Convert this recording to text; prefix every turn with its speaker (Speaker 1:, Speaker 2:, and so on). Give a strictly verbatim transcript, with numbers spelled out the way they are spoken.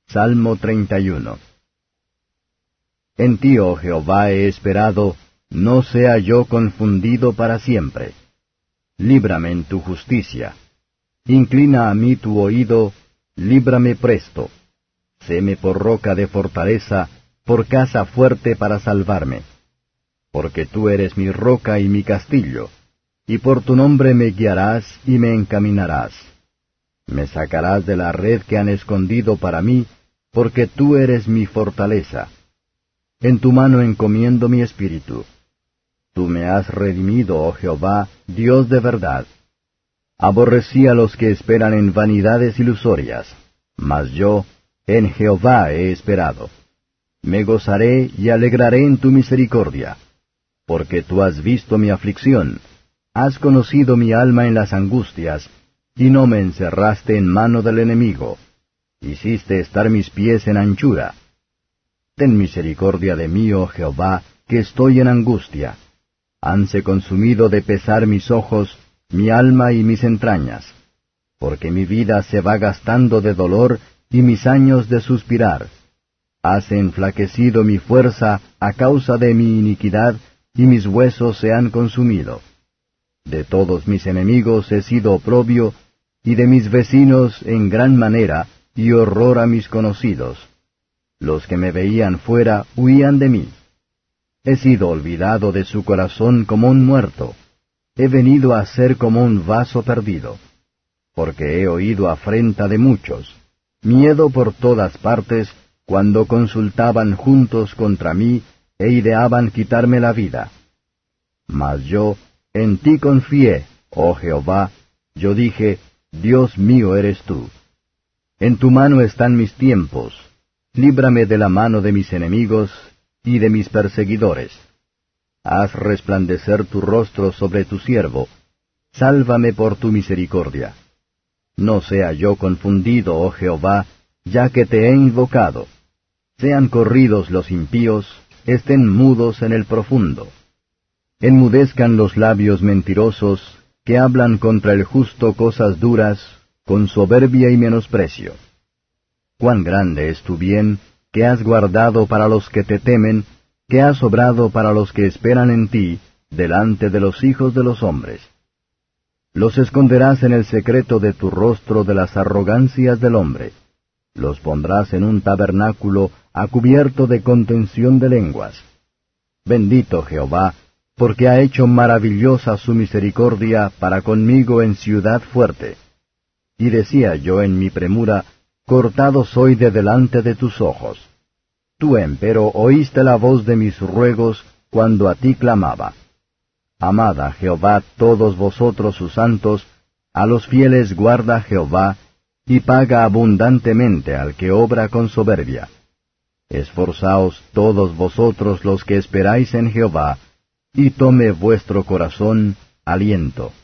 Speaker 1: Salmo treinta y uno. En ti, oh Jehová, he esperado, no sea yo confundido para siempre. Líbrame en tu justicia. Inclina a mí tu oído, líbrame presto. Séme por roca de fortaleza, por casa fuerte para salvarme. Porque tú eres mi roca y mi castillo, y por tu nombre me guiarás y me encaminarás. Me sacarás de la red que han escondido para mí, porque tú eres mi fortaleza. En tu mano encomiendo mi espíritu. Tú me has redimido, oh Jehová, Dios de verdad. Aborrecí a los que esperan en vanidades ilusorias, mas yo en Jehová he esperado. Me gozaré y alegraré en tu misericordia, porque tú has visto mi aflicción, has conocido mi alma en las angustias, y no me encerraste en mano del enemigo. Hiciste estar mis pies en anchura. Ten misericordia de mí, oh Jehová, que estoy en angustia. Hanse consumido de pesar mis ojos, mi alma y mis entrañas, porque mi vida se va gastando de dolor y mis años de suspirar. Has enflaquecido mi fuerza a causa de mi iniquidad, y mis huesos se han consumido. De todos mis enemigos he sido oprobio, y de mis vecinos en gran manera, y horror a mis conocidos. Los que me veían fuera huían de mí. He sido olvidado de su corazón como un muerto. He venido a ser como un vaso perdido. Porque he oído afrenta de muchos, miedo por todas partes, cuando consultaban juntos contra mí, e ideaban quitarme la vida. Mas yo, en ti confié, oh Jehová, yo dije, Dios mío eres tú. En tu mano están mis tiempos, líbrame de la mano de mis enemigos y de mis perseguidores. Haz resplandecer tu rostro sobre tu siervo, sálvame por tu misericordia. No sea yo confundido, oh Jehová, ya que te he invocado. Sean corridos los impíos, estén mudos en el profundo. Enmudezcan los labios mentirosos, que hablan contra el justo cosas duras, con soberbia y menosprecio. Cuán grande es tu bien, que has guardado para los que te temen, que has obrado para los que esperan en ti, delante de los hijos de los hombres. Los esconderás en el secreto de tu rostro de las arrogancias del hombre. Los pondrás en un tabernáculo a cubierto de contención de lenguas. Bendito Jehová, porque ha hecho maravillosa su misericordia para conmigo en ciudad fuerte. Y decía yo en mi premura, cortado soy de delante de tus ojos. Tú, empero, oíste la voz de mis ruegos cuando a ti clamaba. Amad a Jehová todos vosotros sus santos, a los fieles guarda Jehová, y paga abundantemente al que obra con soberbia. Esforzaos todos vosotros los que esperáis en Jehová, y tome vuestro corazón aliento.